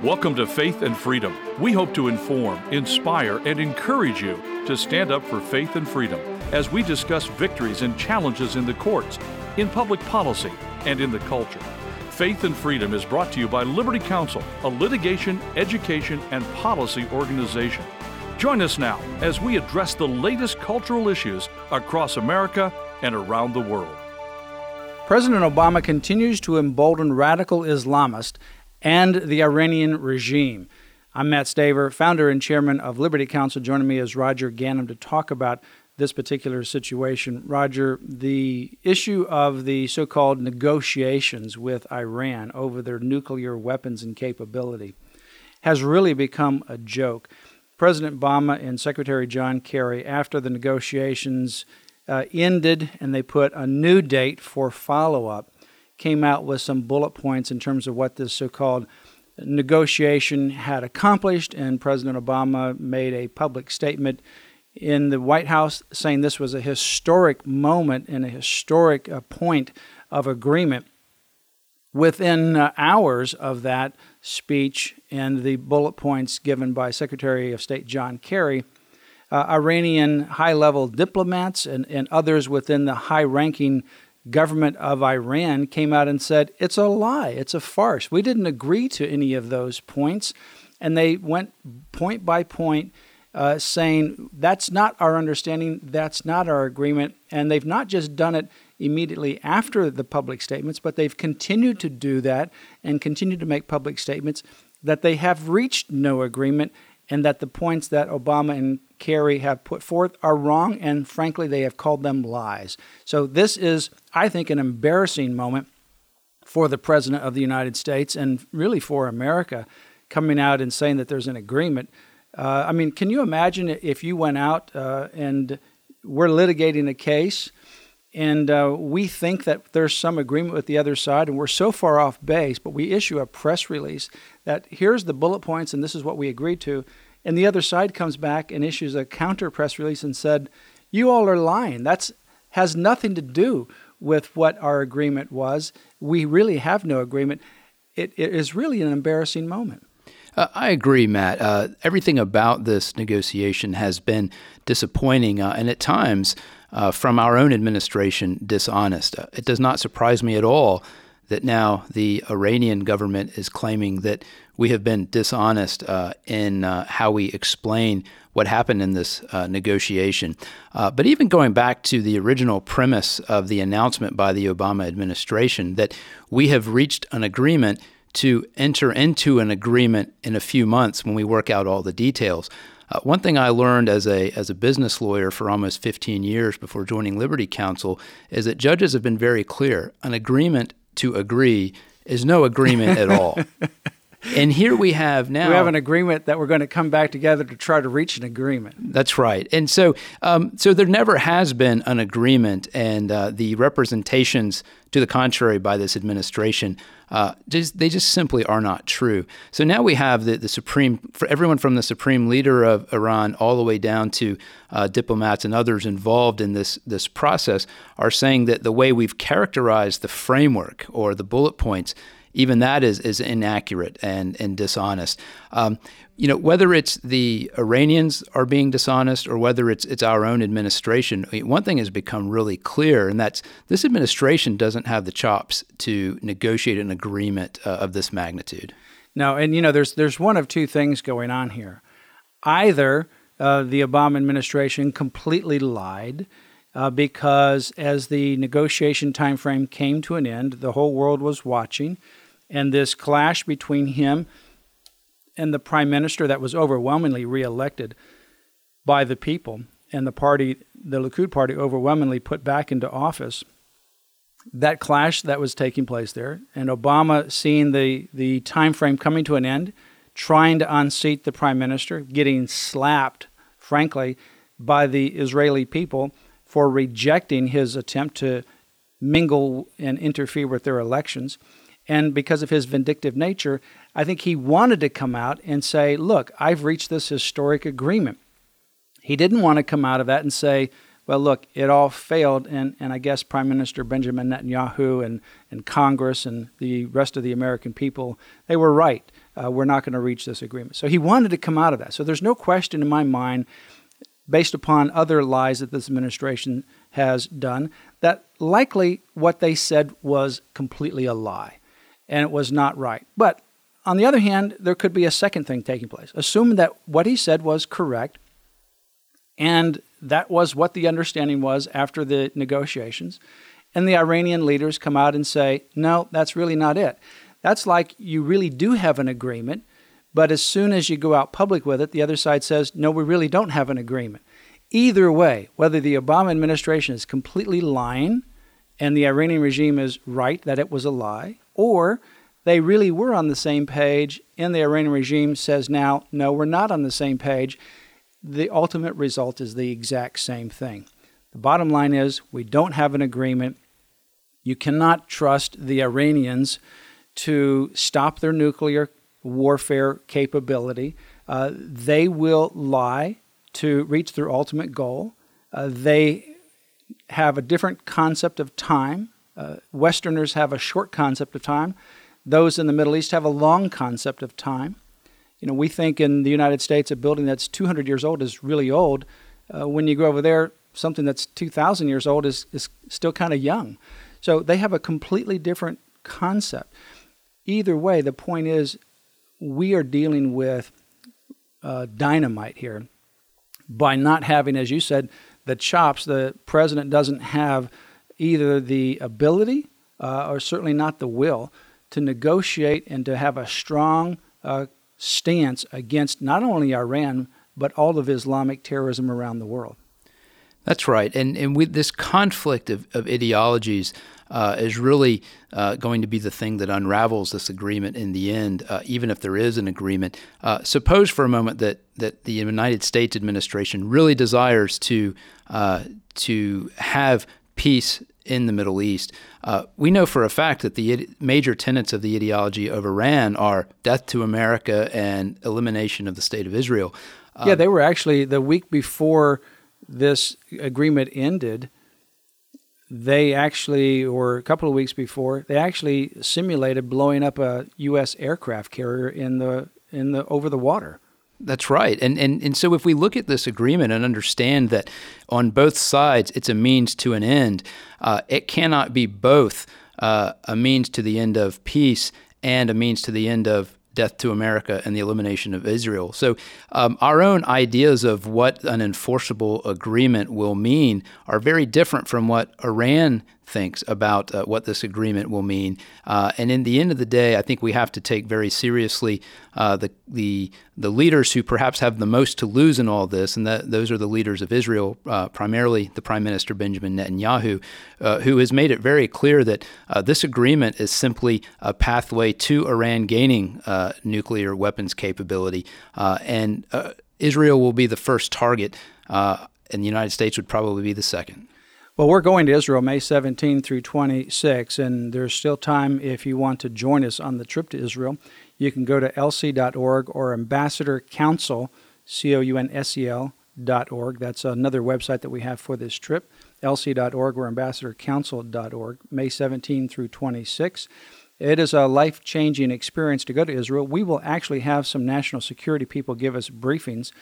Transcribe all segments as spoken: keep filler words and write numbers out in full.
Welcome to Faith and Freedom. We hope to inform, inspire, and encourage you to stand up for faith and freedom as we discuss victories and challenges in the courts, in public policy, and in the culture. Faith and Freedom is brought to you by Liberty Counsel, a litigation, education, and policy organization. Join us now as we address the latest cultural issues across America and around the world. President Obama continues to embolden radical Islamists and the Iranian regime. I'm Matt Staver, founder and chairman of Liberty Counsel. Joining me is Roger Ganim to talk about this particular situation. Roger, the issue of the so-called negotiations with Iran over their nuclear weapons and capability has really become a joke. President Obama and Secretary John Kerry, after the negotiations uh, ended and they put a new date for follow-up, came out with some bullet points in terms of what this so-called negotiation had accomplished, and President Obama made a public statement in the White House saying this was a historic moment and a historic uh, point of agreement. Within uh, hours of that speech and the bullet points given by Secretary of State John Kerry, uh, Iranian high-level diplomats and, and others within the high-ranking government of Iran came out and said, it's a lie, it's a farce. We didn't agree to any of those points. And they went point by point uh, saying, that's not our understanding, that's not our agreement. And they've not just done it immediately after the public statements, but they've continued to do that and continue to make public statements that they have reached no agreement and that the points that Obama and Kerry have put forth are wrong, and frankly, they have called them lies. So this is, I think, an embarrassing moment for the President of the United States and really for America, coming out and saying that there's an agreement. Uh, I mean, can you imagine if you went out uh, and we're litigating a case and uh, we think that there's some agreement with the other side and we're so far off base, but we issue a press release that here's the bullet points and this is what we agreed to, and the other side comes back and issues a counter press release and said, you all are lying. That has nothing to do with what our agreement was. We really have no agreement. It, it is really an embarrassing moment. Uh, I agree, Matt. Uh, everything about this negotiation has been disappointing uh, and at times, uh, from our own administration, dishonest. Uh, it does not surprise me at all that now the Iranian government is claiming that we have been dishonest uh, in uh, how we explain what happened in this uh, negotiation. Uh, but even going back to the original premise of the announcement by the Obama administration that we have reached an agreement to enter into an agreement in a few months when we work out all the details. Uh, one thing I learned as a as a business lawyer for almost fifteen years before joining Liberty Counsel is that judges have been very clear. An agreement to agree is no agreement at all. And here we have now... We have an agreement that we're going to come back together to try to reach an agreement. That's right. And so um, so there never has been an agreement, and uh, the representations to the contrary by this administration, uh, just, they just simply are not true. So now we have the, the Supreme, for everyone from the Supreme Leader of Iran all the way down to uh, diplomats and others involved in this, this process are saying that the way we've characterized the framework or the bullet points, even that is is inaccurate and, and dishonest. Um, you know, whether it's the Iranians are being dishonest or whether it's it's our own administration, I mean, one thing has become really clear, and that's this administration doesn't have the chops to negotiate an agreement uh, of this magnitude. No, and you know, there's there's one of two things going on here. Either uh, the Obama administration completely lied, Uh, because as the negotiation timeframe came to an end, the whole world was watching, and this clash between him and the prime minister that was overwhelmingly reelected by the people, and the party, the Likud party, overwhelmingly put back into office, that clash that was taking place there, and Obama seeing the, the timeframe coming to an end, trying to unseat the prime minister, getting slapped, frankly, by the Israeli people for rejecting his attempt to mingle and interfere with their elections. And because of his vindictive nature, I think he wanted to come out and say, look, I've reached this historic agreement. He didn't want to come out of that and say, Well, look, it all failed, and, and I guess Prime Minister Benjamin Netanyahu and, and Congress and the rest of the American people, they were right. Uh, we're not going to reach this agreement. So he wanted to come out of that. So there's no question in my mind, based upon other lies that this administration has done, that likely what they said was completely a lie, and it was not right. But on the other hand, there could be a second thing taking place. Assuming that what he said was correct, and that was what the understanding was after the negotiations, and the Iranian leaders come out and say, no, that's really not it. That's like you really do have an agreement, but as soon as you go out public with it, the other side says, no, we really don't have an agreement. Either way, whether the Obama administration is completely lying and the Iranian regime is right that it was a lie, or they really were on the same page and the Iranian regime says now, no, we're not on the same page, the ultimate result is the exact same thing. The bottom line is we don't have an agreement. You cannot trust the Iranians to stop their nuclear warfare capability. Uh, they will lie to reach their ultimate goal. Uh, they have a different concept of time. Uh, Westerners have a short concept of time. Those in the Middle East have a long concept of time. You know, we think in the United States a building that's two hundred years old is really old. Uh, when you go over there, something that's two thousand years old is, is still kind of young. So they have a completely different concept. Either way, the point is we are dealing with uh, dynamite here by not having, as you said, the chops. The president doesn't have either the ability uh, or certainly not the will to negotiate and to have a strong uh, stance against not only Iran, but all of Islamic terrorism around the world. That's right. And and with this conflict of, of ideologies uh, is really uh, going to be the thing that unravels this agreement in the end, uh, even if there is an agreement. Uh, suppose for a moment that, that the United States administration really desires to uh, to have peace in the Middle East. Uh, we know for a fact that the major tenets of the ideology of Iran are death to America and elimination of the State of Israel. Uh, yeah, they were actually, the week before this agreement ended, they actually, or a couple of weeks before, they actually simulated blowing up a U S aircraft carrier in the in the over the water. That's right. And, and and so if we look at this agreement and understand that on both sides it's a means to an end, uh, it cannot be both uh, a means to the end of peace and a means to the end of death to America and the elimination of Israel. So um, our own ideas of what an enforceable agreement will mean are very different from what Iran thinks about uh, what this agreement will mean. Uh, and in the end of the day, I think we have to take very seriously uh, the the the leaders who perhaps have the most to lose in all this, and that, those are the leaders of Israel, uh, primarily the Prime Minister Benjamin Netanyahu, uh, who has made it very clear that uh, this agreement is simply a pathway to Iran gaining uh, nuclear weapons capability, uh, and uh, Israel will be the first target, uh, and the United States would probably be the second. Well, we're going to Israel May seventeenth through twenty-sixth, and there's still time if you want to join us on the trip to Israel. You can go to L C dot org or Ambassador Council, C O U N S E L dot org. That's another website that we have for this trip, L C dot org or Ambassador Council dot org, May seventeenth through twenty-sixth. It is a life-changing experience to go to Israel. We will actually have some national security people give us briefings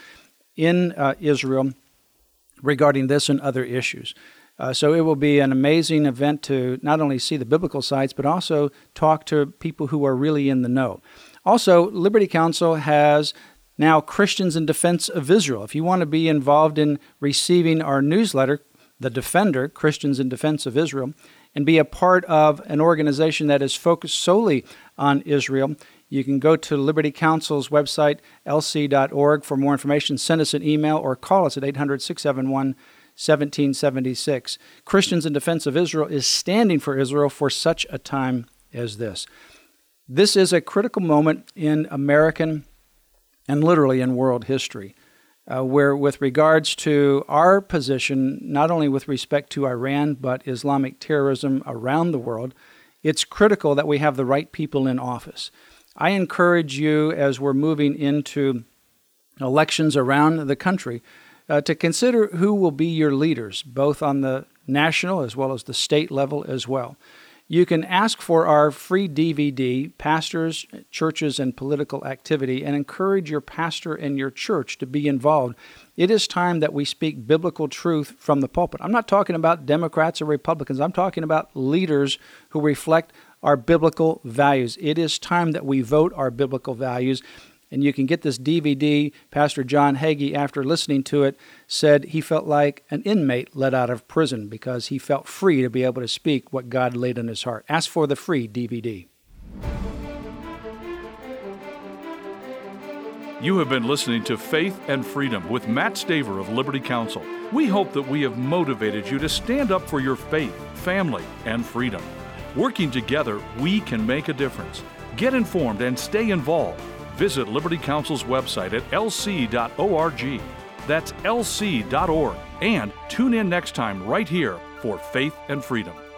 in uh, Israel regarding this and other issues. Uh, so it will be an amazing event to not only see the biblical sites, but also talk to people who are really in the know. Also, Liberty Counsel has now Christians in Defense of Israel. If you want to be involved in receiving our newsletter, The Defender, Christians in Defense of Israel, and be a part of an organization that is focused solely on Israel, you can go to Liberty Counsel's website, L C dot org, for more information. Send us an email or call us at eight hundred, six seven one, one seven seven six. Christians in Defense of Israel is standing for Israel for such a time as this. This is a critical moment in American and literally in world history, uh, where with regards to our position, not only with respect to Iran, but Islamic terrorism around the world, it's critical that we have the right people in office. I encourage you, as we're moving into elections around the country, uh, to consider who will be your leaders, both on the national as well as the state level as well. You can ask for our free D V D, Pastors, Churches, and Political Activity, and encourage your pastor and your church to be involved. It is time that we speak biblical truth from the pulpit. I'm not talking about Democrats or Republicans. I'm talking about leaders who reflect our biblical values. It is time that we vote our biblical values. And you can get this D V D. Pastor John Hagee, after listening to it, said he felt like an inmate let out of prison because he felt free to be able to speak what God laid on his heart. Ask for the free D V D. You have been listening to Faith and Freedom with Matt Staver of Liberty Counsel. We hope that we have motivated you to stand up for your faith, family, and freedom. Working together, we can make a difference. Get informed and stay involved. Visit Liberty Counsel's website at l c dot org. That's l c dot org. And tune in next time right here for Faith and Freedom.